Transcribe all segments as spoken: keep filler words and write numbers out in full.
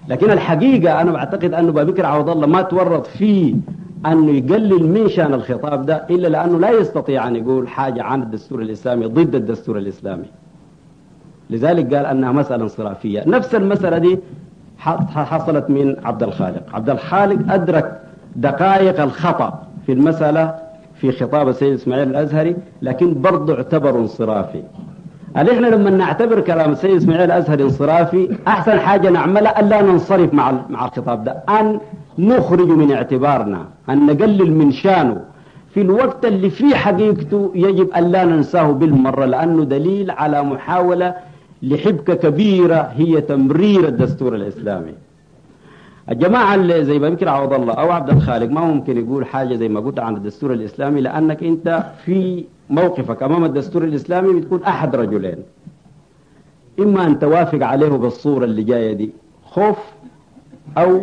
لكن الحقيقة أنا بعتقد أنه بكر عوض الله ما تورط فيه أنه يقلل من شأن الخطاب ده إلا لأنه لا يستطيع أن يقول حاجة عن الدستور الإسلامي ضد الدستور الإسلامي. لذلك قال أنها مسألة انصرافية. نفس المسألة دي حصلت من عبد الخالق. عبد الخالق أدرك دقائق الخطأ في المسألة في خطاب السيد إسماعيل الأزهري، لكن برضه اعتبر انصرافي. هل إحنا لما نعتبر كلام السيد إسماعيل الأزهري انصرافي، أحسن حاجة نعملها ألا ننصرف مع مع الخطاب ده، أن نخرج من اعتبارنا، أن نقلل من شانه في الوقت اللي فيه حقيقته يجب ألا ننساه بالمرة، لأنه دليل على محاولة لحبكة كبيرة هي تمرير الدستور الإسلامي. الجماعة اللي زي بكر عوض الله أو عبد الخالق ما ممكن يقول حاجة زي ما قلت عن الدستور الإسلامي، لأنك أنت في موقفك أمام الدستور الإسلامي بتكون أحد رجلين، إما أن توافق عليه بالصورة اللي جاية دي خوف أو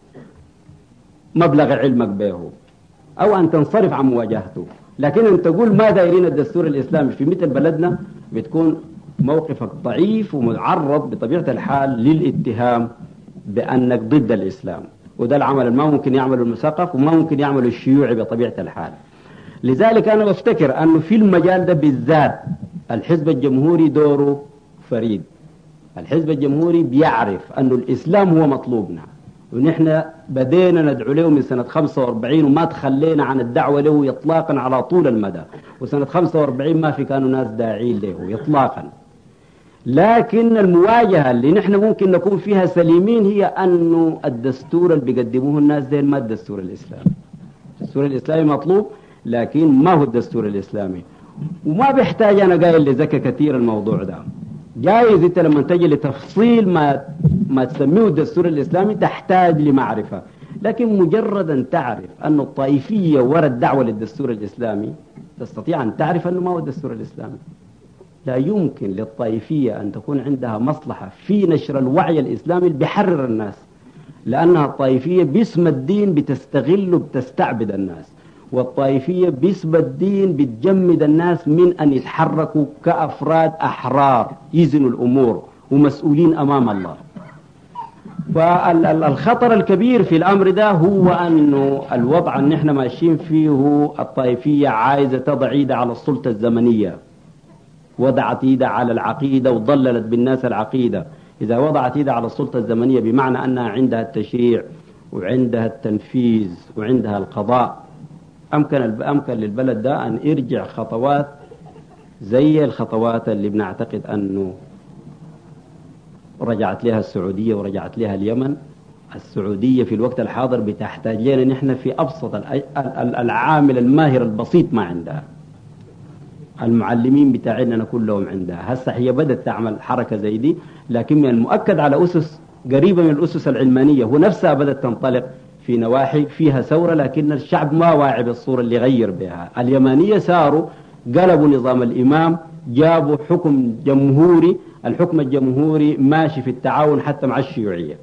مبلغ علمك به، أو أن تنصرف عن مواجهته. لكن أن تقول ما دايرين الدستور الإسلامي في مثل بلدنا بتكون موقفك ضعيف ومعرض بطبيعة الحال للاتهام بأنك ضد الإسلام، وده العمل ما ممكن يعمله المثقف وما ممكن يعمله الشيوعي بطبيعة الحال. لذلك أنا بفتكر أنه في المجال ده بالذات الحزب الجمهوري دوره فريد. الحزب الجمهوري بيعرف أنه الإسلام هو مطلوبنا، ونحن بدينا ندعو له من سنة خمسة وأربعين وما تخلينا عن الدعوة له إطلاقا على طول المدى، وسنة خمسة وأربعين ما في كانوا ناس داعين له إطلاقا. لكن المواجهة اللي نحن ممكن نكون فيها سليمين هي أنه الدستور اللي بيقدموه الناس ده ما الدستور الإسلامي. الدستور الإسلامي مطلوب لكن ما هو الدستور الإسلامي، وما بيحتاج أنا قايل لذكى كثير الموضوع ده. جايز انت لما تجي لتفصيل ما ما تسميه الدستور الإسلامي تحتاج لمعرفة، لكن مجرد أن تعرف أن الطائفية وراء الدعوة للدستور الإسلامي تستطيع أن تعرف أنه ما هو الدستور الإسلامي. لا يمكن للطائفية أن تكون عندها مصلحة في نشر الوعي الإسلامي اللي بيحرر الناس، لأنها الطائفية باسم الدين بتستغل وبتستعبد الناس، والطائفية باسم الدين بتجمد الناس من أن يتحركوا كأفراد أحرار يزنوا الأمور ومسؤولين أمام الله. فالخطر الكبير في الأمر ده هو أنه الوضع أن احنا ماشيين فيه الطائفية عايزة تضع ايدها على السلطة الزمنية، وضعت ايدها على العقيدة وضللت بالناس العقيدة. إذا وضعت ايدها على السلطة الزمنية بمعنى أنها عندها التشريع وعندها التنفيذ وعندها القضاء، أمكن أمكن للبلد ده أن يرجع خطوات زي الخطوات اللي بنعتقد أنه رجعت لها السعودية ورجعت لها اليمن. السعودية في الوقت الحاضر بتحتاج لنا نحن في أبسط العامل الماهر البسيط ما عندها، المعلمين بتاعنا كلهم عندها. هسه هي بدأت تعمل حركة زي دي، لكن من المؤكد على أسس قريبة من الأسس العلمانية، ونفسها بدأت تنطلق في نواحي فيها ثورة، لكن الشعب ما واعي بالصورة اللي غير بها. اليمانية ساروا قلبوا نظام الإمام، جابوا حكم جمهوري، الحكم الجمهوري ماشي في التعاون حتى مع الشيوعية.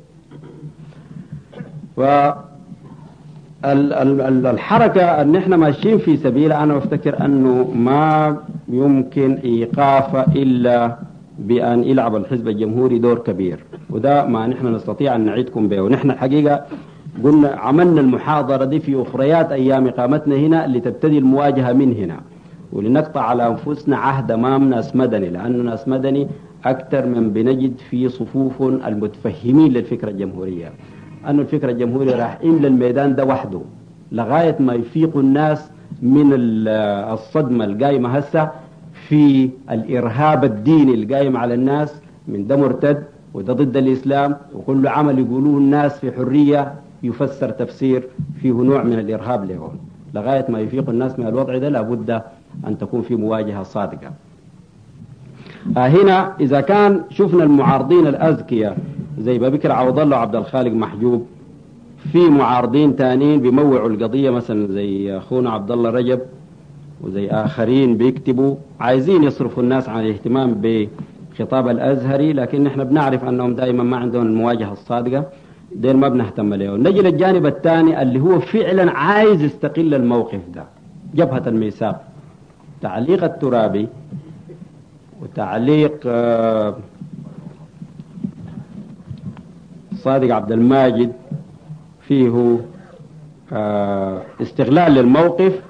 فالحركة أن احنا ماشيين في سبيل، أنا أفتكر أنه ما يمكن إيقافه إلا بأن يلعب الحزب الجمهوري دور كبير، وده ما نحن نستطيع أن نعيدكم به. ونحن الحقيقة قلنا عملنا المحاضرة دي في أخريات أيام إقامتنا هنا لتبتدي المواجهة من هنا، ولنقطع على أنفسنا عهد أمام ناس مدني، لأنه ناس مدني أكثر من بنجد في صفوف المتفهمين للفكرة الجمهورية، أن الفكرة الجمهورية راح يملى الميدان ده وحده لغاية ما يفيق الناس من الصدمة القايمة هسه في الإرهاب الديني القايم على الناس من ده مرتد وده ضد الإسلام، وكل عمل يقولوه الناس في حرية يفسر تفسير فيه نوع من الإرهاب لهم. لغاية ما يفيق الناس من الوضع ده لابد أن تكون في مواجهة صادقة. آه هنا إذا كان شفنا المعارضين الأذكياء زي بكر عوض الله وعبد الخالق محجوب، في معارضين تانيين بيموعوا القضية مثلا زي أخونا عبد الله رجب وزي آخرين بيكتبوا عايزين يصرفوا الناس عن الاهتمام بخطاب الأزهري، لكن نحن بنعرف أنهم دائما ما عندهم المواجهة الصادقة، دين ما بنهتم له. نجي للجانب الثاني اللي هو فعلا عايز يستقل الموقف ده، جبهة الميثاق، تعليق الترابي وتعليق صادق عبد الماجد فيه آه استغلال للموقف.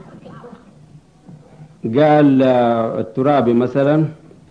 قال آه الترابي مثلا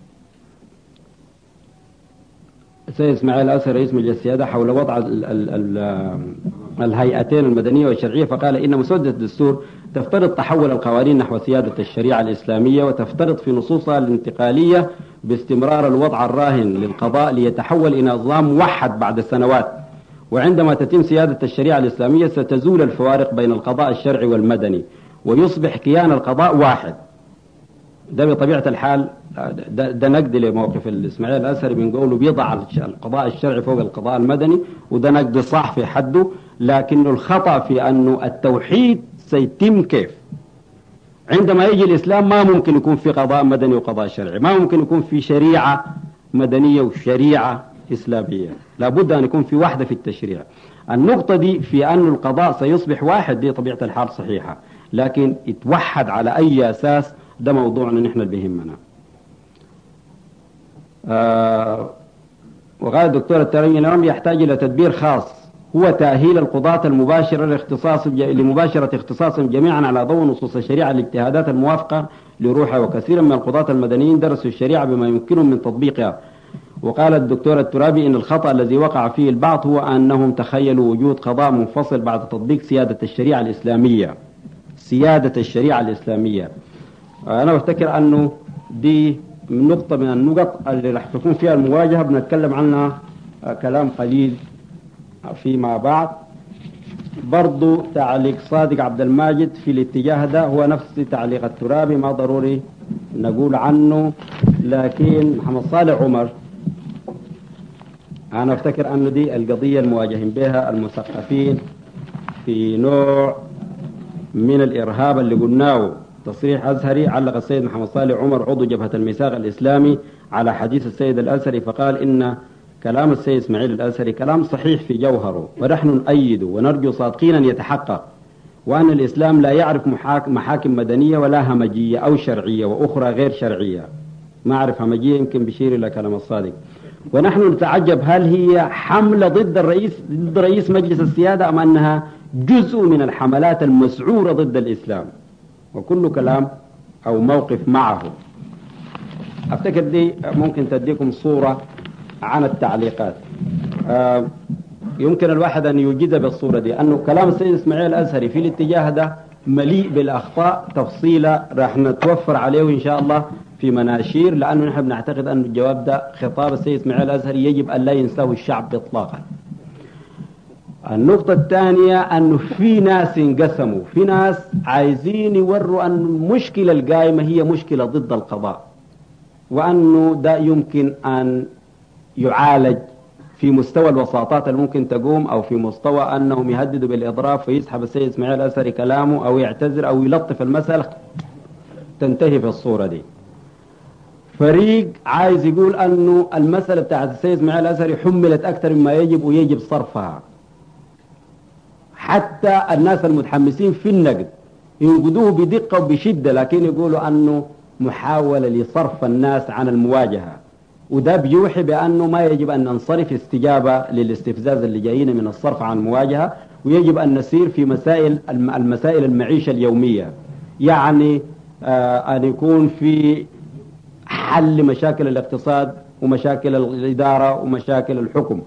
سيد اسماعيل الأزهر رئيس مجلس السيادة حول وضع ال ال ال الهيئتين المدنية والشرعية، فقال إن مسودة الدستور تفترض تحول القوانين نحو سيادة الشريعة الإسلامية، وتفترض في نصوصها الانتقالية باستمرار الوضع الراهن للقضاء ليتحول إلى نظام موحد بعد سنوات، وعندما تتم سيادة الشريعة الإسلامية ستزول الفوارق بين القضاء الشرعي والمدني ويصبح كيان القضاء واحد. ده بطبيعة الحال ده, ده نقد لموقف الإسماعيل الأزهري من قوله بيضع القضاء الشرعي فوق القضاء المدني، وده نقد صح في حده، لكن الخطأ في أنه التوحيد سيتم كيف؟ عندما يجي الإسلام ما ممكن يكون في قضاء مدني وقضاء شرعي، ما ممكن يكون في شريعة مدنية وشريعة إسلامية، لابد أن يكون في واحدة في التشريع. النقطة دي في أن القضاء سيصبح واحد دي طبيعة الحال صحيحة، لكن يتوحد على أي أساس؟ ده موضوعنا نحن اللي بيهمنا. آه وقال الدكتور الترمي اليوم يحتاج إلى تدبير خاص هو تأهيل القضاة المباشرة لاختصاص لمباشرة اختصاصهم جميعا على ضوء نصوص الشريعة الاجتهادات الموافقة لروحها، وكثيرا من القضاة المدنيين درسوا الشريعة بما يمكنهم من تطبيقها. وقال الدكتور الترابي إن الخطأ الذي وقع فيه البعض هو أنهم تخيلوا وجود قضاء منفصل بعد تطبيق سيادة الشريعة الإسلامية. سيادة الشريعة الإسلامية أنا بفتكر أنه دي نقطة من النقط اللي راح تكون فيها المواجهة، بنتكلم عنها كلام قليل فيما بعد. برضو تعليق صادق عبد الماجد في الاتجاه ده هو نفس تعليق الترابي، ما ضروري نقول عنه، لكن محمد صالح عمر أنا أفتكر أنه دي القضية المواجهين بها المثقفين في نوع من الإرهاب اللي قلناه. تصريح أزهري علق السيد محمد صالح عمر عضو جبهة الميثاق الإسلامي على حديث السيد الأزهري، فقال إن كلام السيد إسماعيل الأزهري كلام صحيح في جوهره، ونحن نؤيده ونرجو صادقين أن يتحقق، وأن الإسلام لا يعرف محاكم مدنية ولا همجية أو شرعية وأخرى غير شرعية. ما أعرف همجية يمكن بشير إلى كلام الصادق. ونحن نتعجب هل هي حملة ضد الرئيس ضد رئيس مجلس السيادة أم أنها جزء من الحملات المسعورة ضد الإسلام، وكل كلام أو موقف معه. أفتكر دي ممكن تديكم صورة عن التعليقات. آه يمكن الواحد أن يوجد بالصورة دي أنه كلام السيد إسماعيل الأزهري في الاتجاه ده مليء بالأخطاء تفصيلة راح نتوفر عليه إن شاء الله في مناشير، لأنه نحن بنعتقد أن الجواب ده خطاب السيد إسماعيل الأزهري يجب أن لا ينساه الشعب إطلاقا. النقطة الثانية أنه في ناس انقسموا، في ناس عايزين يوروا أن المشكلة القائمة هي مشكلة ضد القضاء، وأنه ده يمكن أن يعالج في مستوى الوساطات اللي ممكن تقوم، أو في مستوى أنهم يهددوا بالإضراب فيسحب السيد إسماعيل الأزهري كلامه أو يعتذر أو يلطف المسألة تنتهي في الصورة دي. فريق عايز يقول أنه المسألة بتاعت السيد إسماعيل الأزهري حملت أكثر مما يجب ويجب صرفها. حتى الناس المتحمسين في النقد ينقدوه بدقة وبشدة، لكن يقولوا أنه محاولة لصرف الناس عن المواجهة، وده بيوحي بأنه ما يجب أن ننصرف استجابة للاستفزاز اللي جايين من الصرف عن المواجهة، ويجب أن نسير في مسائل المسائل المعيشة اليومية، يعني آه أن يكون في حل مشاكل الاقتصاد ومشاكل الإدارة ومشاكل الحكم.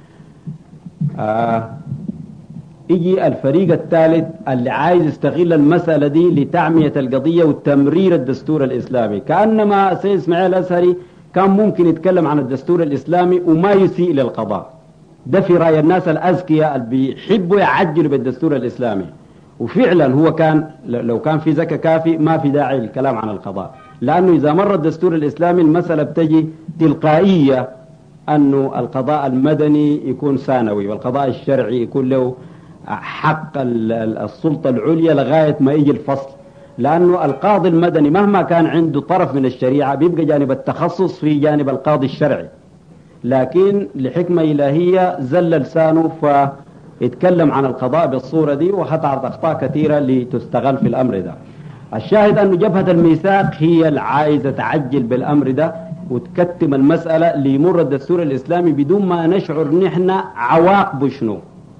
آه يجي الفريق الثالث اللي عايز يستغل المسألة دي لتعمية القضية وتمرير الدستور الإسلامي، كأنما السيد إسماعيل الأزهري كان ممكن يتكلم عن الدستور الإسلامي وما يسيء للقضاء. ده في رأي الناس الأذكياء اللي بيحبوا يعجلوا بالدستور الإسلامي، وفعلا هو كان لو كان في ذكاء كافي ما في داعي للكلام عن القضاء، لأنه إذا مر الدستور الإسلامي المسألة بتجي تلقائية أنه القضاء المدني يكون ثانوي والقضاء الشرعي يكون له حق السلطة العليا لغاية ما يجي الفصل، لأنه القاضي المدني مهما كان عنده طرف من الشريعة بيبقى جانب التخصص في جانب القاضي الشرعي، لكن لحكمة إلهية زل لسانه فيتكلم عن القضاء بالصورة دي، وهتعرض أخطاء كثيرة لتستغل في الأمر ده. الشاهد أنه جبهة الميثاق هي العايزة تعجل بالأمر ده وتكتم المسألة ليمر الدستور الإسلامي بدون ما نشعر نحن عواقبه شنو.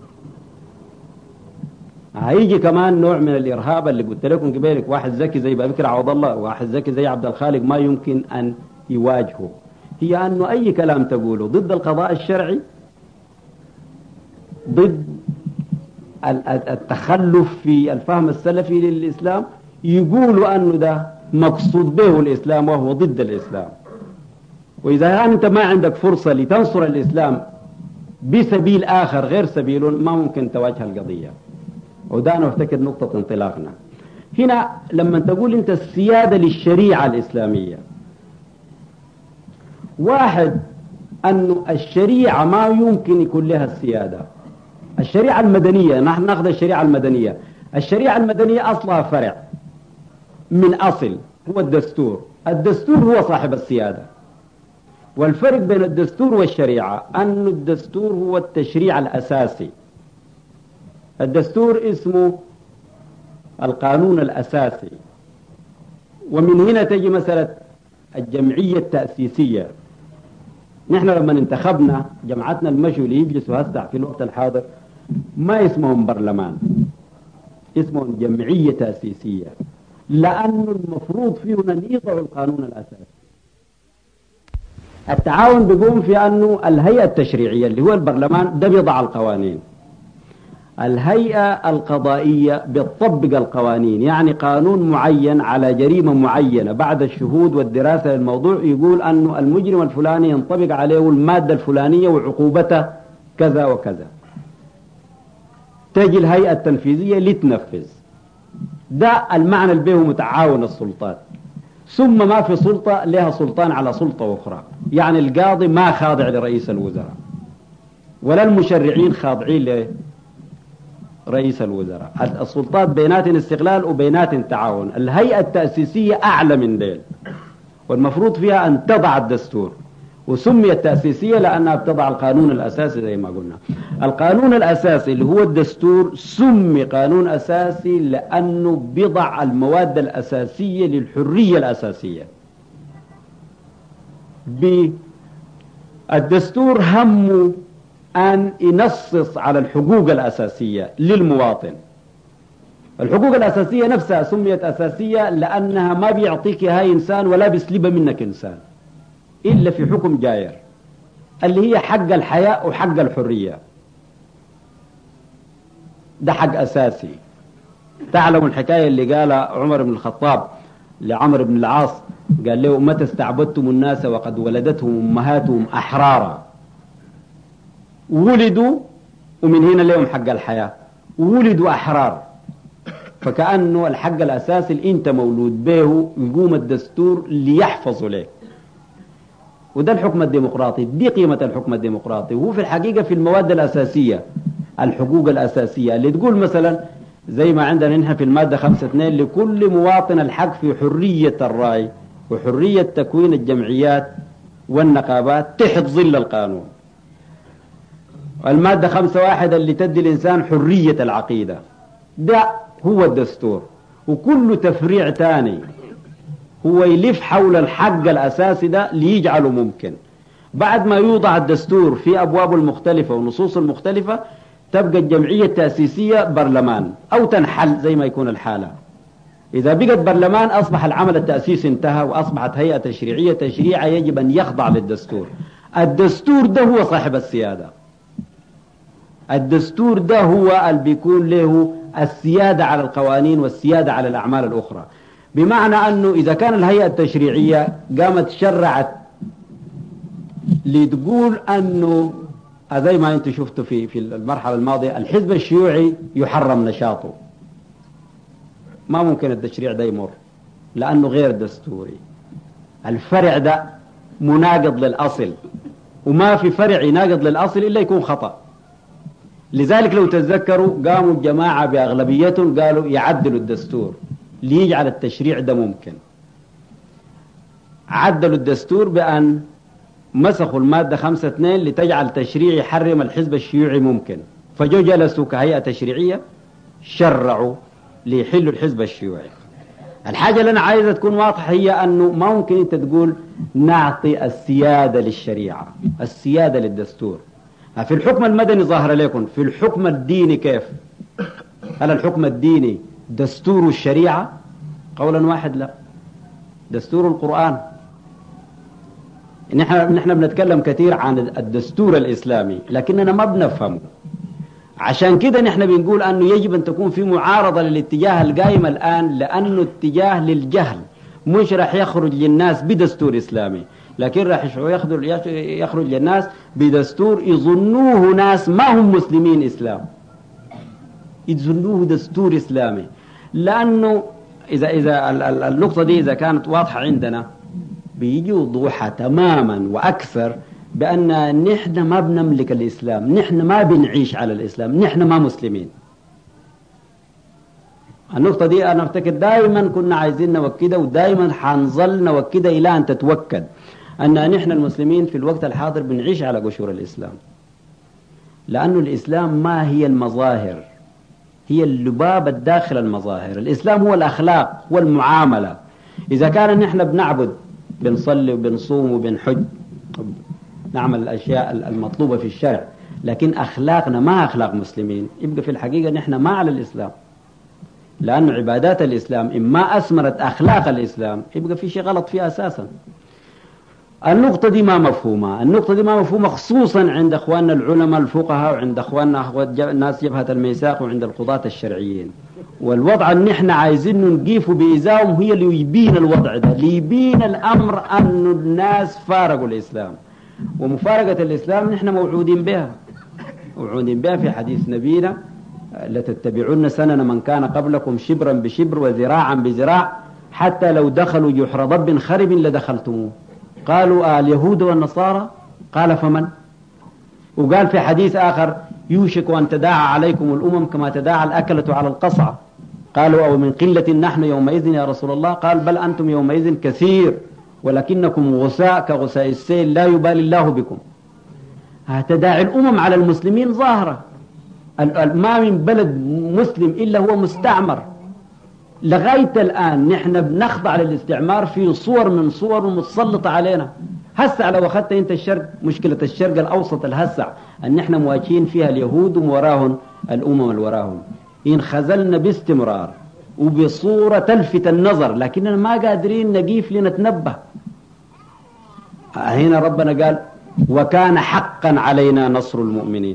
هيجي كمان نوع من الإرهاب اللي قلت لكم قبلك، واحد ذكي زي بكر عوض الله، واحد ذكي زي عبد الخالق ما يمكن أن يواجهه، هي أنه أي كلام تقوله ضد القضاء الشرعي، ضد التخلف في الفهم السلفي للإسلام، يقولوا أنه ده مقصود به الإسلام وهو ضد الإسلام. وإذا أنت ما عندك فرصة لتنصر الإسلام بسبيل آخر غير سبيله ما ممكن تواجه القضية. وده أنا أفتكر نقطة انطلاقنا هنا لما تقول أنت السيادة للشريعة الإسلامية. واحد، أنه الشريعة ما يمكن يكون لها السيادة. الشريعة المدنية، نحن نأخذ الشريعة المدنية، الشريعة المدنية أصلها فرع من أصل هو الدستور. الدستور هو صاحب السيادة. والفرق بين الدستور والشريعة أن الدستور هو التشريع الأساسي. الدستور اسمه القانون الأساسي. ومن هنا تجي مسألة الجمعية التأسيسية. نحن لما انتخبنا جماعتنا المشوا اللي يجلسوا هسه في الوقت الحاضر ما اسمهم برلمان، اسمهم جمعية تأسيسية، لأنه المفروض فينا أن يضعوا القانون الأساسي. التعاون بيقوم في أنه الهيئة التشريعية اللي هو البرلمان ده بيضع القوانين، الهيئة القضائية بتطبق القوانين، يعني قانون معين على جريمة معينة بعد الشهود والدراسة للموضوع يقول أنه المجرم الفلاني ينطبق عليه المادة الفلانية وعقوبته كذا وكذا. تجي الهيئة التنفيذية لتنفذ. ده المعنى اللي به متعاون السلطات. ثم ما في سلطة لها سلطان على سلطة أخرى، يعني القاضي ما خاضع لرئيس الوزراء ولا المشرعين خاضعين لرئيس الوزراء. السلطات بينات استقلال وبينات تعاون. الهيئة التأسيسية أعلى من ديل، والمفروض فيها أن تضع الدستور، وسميت تأسيسية لأنها بتضع القانون الأساسي زي ما قلنا. القانون الأساسي اللي هو الدستور سمي قانون أساسي لأنه بضع المواد الأساسية للحرية الأساسية. بالدستور همه أن ينصص على الحقوق الأساسية للمواطن. الحقوق الأساسية نفسها سميت أساسية لأنها ما بيعطيك هاي إنسان ولا بيسلبها منك إنسان إلا في حكم جاير، اللي هي حق الحياة وحق الحرية. ده حق أساسي. تعلم الحكاية اللي قالها عمر بن الخطاب لعمر بن العاص، قال له متى استعبدتم الناس وقد ولدتهم أمهاتهم أحرارا. ولدوا ومن هنا لهم حق الحياة، ولدوا أحرار. فكأنه الحق الأساسي اللي أنت مولود به يقوم الدستور ليحفظه لك. وده الحكم الديمقراطي، دي قيمة الحكم الديمقراطي. وهو في الحقيقة في المواد الأساسية، الحقوق الأساسية اللي تقول مثلا زي ما عندنا نحن في المادة خمسة اثنين لكل مواطن الحق في حرية الرأي وحرية تكوين الجمعيات والنقابات تحت ظل القانون. المادة خمسة واحد اللي تدي الإنسان حرية العقيدة. ده هو الدستور. وكل تفريع تاني هو يلف حول الحق الأساسي ده ليجعله ممكن. بعد ما يوضع الدستور في أبوابه المختلفة ونصوص المختلفة تبقى الجمعية التأسيسية برلمان أو تنحل زي ما يكون الحالة. إذا بقت برلمان أصبح العمل التأسيسي انتهى وأصبحت هيئة تشريعية. تشريعها يجب أن يخضع للدستور. الدستور ده هو صاحب السيادة. الدستور ده هو اللي بيكون له السيادة على القوانين والسيادة على الأعمال الأخرى. بمعنى أنه إذا كان الهيئة التشريعية قامت شرعت لتقول أنه زي ما أنت شفتوا في في المرحلة الماضية الحزب الشيوعي يحرم نشاطه، ما ممكن التشريع ده يمر لأنه غير دستوري. الفرع ده مناقض للأصل، وما في فرع يناقض للأصل إلا يكون خطأ. لذلك لو تتذكروا قاموا الجماعة بأغلبيتهم قالوا يعدلوا الدستور ليجعل التشريع ده ممكن. عدلوا الدستور بأن مسخوا المادة خمسة اثنين لتجعل تشريع يحرم الحزب الشيوعي ممكن. فجو جلسوا كهيئة تشريعية شرعوا ليحلوا الحزب الشيوعي. الحاجة اللي أنا عايزة تكون واضحة هي أنه ما ممكن أنت تقول نعطي السيادة للشريعة، السيادة للدستور. في الحكم المدني ظاهر لكم، في الحكم الديني كيف؟ هل الحكم الديني دستور الشريعة؟ قولا واحد لا، دستور القرآن. نحن نحن بنتكلم كثير عن الدستور الإسلامي لكننا ما بنفهمه. عشان كده نحن بنقول أنه يجب أن تكون في معارضة للاتجاه القائم الآن، لأنه اتجاه للجهل، مش راح يخرج للناس بدستور إسلامي، لكن راح يخرج للناس بدستور يظنوه ناس ما هم مسلمين إسلام، يظنوه دستور إسلامي. لأنه إذا إذا النقطة دي إذا كانت واضحة عندنا بيجي وضوحها تماما وأكثر بأن نحن ما بنملك الإسلام، نحن ما بنعيش على الإسلام، نحن ما مسلمين. النقطة دي أنا أفتكر دائما كنا عايزين نوكدها، ودائما حنظل نوكدها إلى أن تتوكد أن نحن المسلمين في الوقت الحاضر بنعيش على قشور الإسلام. لأن الإسلام ما هي المظاهر، هي اللباب الداخل المظاهر. الإسلام هو الأخلاق والمعاملة. إذا كان نحن بنعبد، بنصلي وبنصوم وبنحج، نعمل الأشياء المطلوبة في الشرع، لكن أخلاقنا ما أخلاق مسلمين، يبقى في الحقيقة نحن ما على الإسلام. لأن عبادات الإسلام إما أثمرت أخلاق الإسلام يبقى في شيء غلط فيها أساسا. النقطة دي ما مفهومة، النقطة دي ما مفهومة خصوصا عند أخواننا العلماء الفقهاء، وعند أخواننا الناس جبهة الميثاق، وعند القضاة الشرعيين. والوضع اللي نحن عايزين نقيفه بإزاهم هي اللي يبين الوضع ده، اللي يبين الأمر أن الناس فارقوا الإسلام. ومفارقة الإسلام نحن موعودين بها، موعودين بها في حديث نبينا: لتتبعون سنن من كان قبلكم شبرا بشبر وذراعا بذراع حتى لو دخلوا جحر ضب خرب لدخلتموه. قالوا آه اليهود والنصارى؟ قال فمن؟ وقال في حديث آخر: يوشك أن تداعى عليكم الأمم كما تداعى الأكلة على القصعة. قالوا أو من قلة نحن يومئذ يا رسول الله؟ قال بل أنتم يومئذ كثير ولكنكم غثاء كغثاء السيل لا يبالي الله بكم. تداعي الأمم على المسلمين ظاهرة، ما من بلد مسلم إلا هو مستعمر. لغاية الآن نحن بنخضع للاستعمار في صور من صور متسلطة علينا. هسع لو أخذت أنت الشرق، مشكلة الشرق الأوسط الهسع أن نحن مواجهين فيها اليهود ووراهم الأمم الوراهم، انخزلنا باستمرار وبصورة تلفت النظر، لكننا ما قادرين نقيف لنتنبه. هنا ربنا قال: وكان حقا علينا نصر المؤمنين.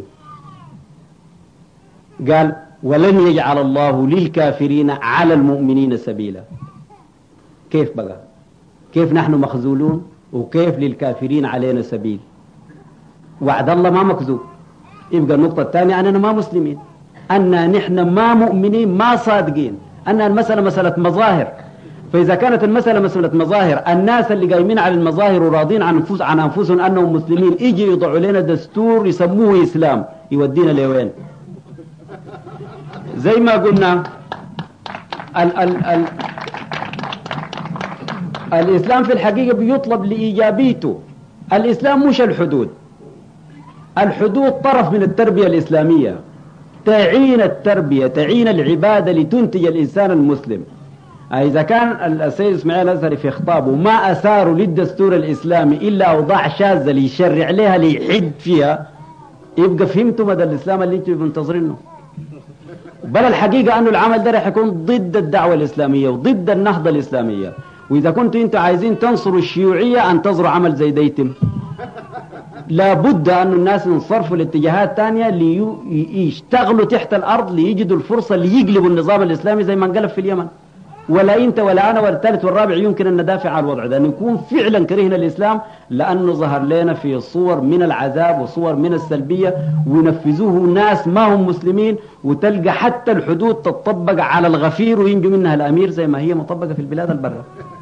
قال: ولن يجعل الله للكافرين على المؤمنين سبيلا. كيف بقى؟ كيف نحن مخذولون وكيف للكافرين علينا سبيل؟ وعد الله ما مكذوب. يبقى النقطة الثانية أننا ما مسلمين، أننا نحن ما مؤمنين، ما صادقين، أن المسألة مسألة مظاهر. فإذا كانت المسألة مسألة مظاهر، الناس اللي قايمين على المظاهر وراضين عن أنفس عن أنفسهم أنهم مسلمين يجي يضعوا لنا دستور يسموه إسلام، يودينا لوين؟ زي ما قلنا ال ال ال الإسلام في الحقيقة بيطلب لإيجابيته. الإسلام مش الحدود، الحدود طرف من التربية الإسلامية، تعين التربية، تعين العبادة لتنتج الإنسان المسلم. إذا كان السيد إسماعيل الأزهري في خطابه ما أثاروا للدستور الإسلامي إلا أوضاع شاذة ليشرع لها ليحد فيها، يبقى فهمتوا مدى الإسلام اللي انتم منتظرينه. بل الحقيقة أنه العمل ده رح يكون ضد الدعوة الإسلامية وضد النهضة الإسلامية. وإذا كنتوا أنتوا عايزين تنصروا الشيوعية انتظروا عمل زي ده يتم. لابد أن الناس ينصرفوا لاتجاهات تانية ليشتغلوا تحت الأرض ليجدوا الفرصة اللي يقلبوا النظام الإسلامي زي ما انقلب في اليمن. ولا أنت ولا أنا ولا الثالث والرابع يمكن أن ندافع عن الوضع ده، أن يكون فعلا كرهنا الإسلام لأنه ظهر لنا في صور من العذاب وصور من السلبية، ونفذوه ناس ما هم مسلمين، وتلقى حتى الحدود تطبق على الغفير وينجو منها الأمير زي ما هي مطبقة في البلاد البرة.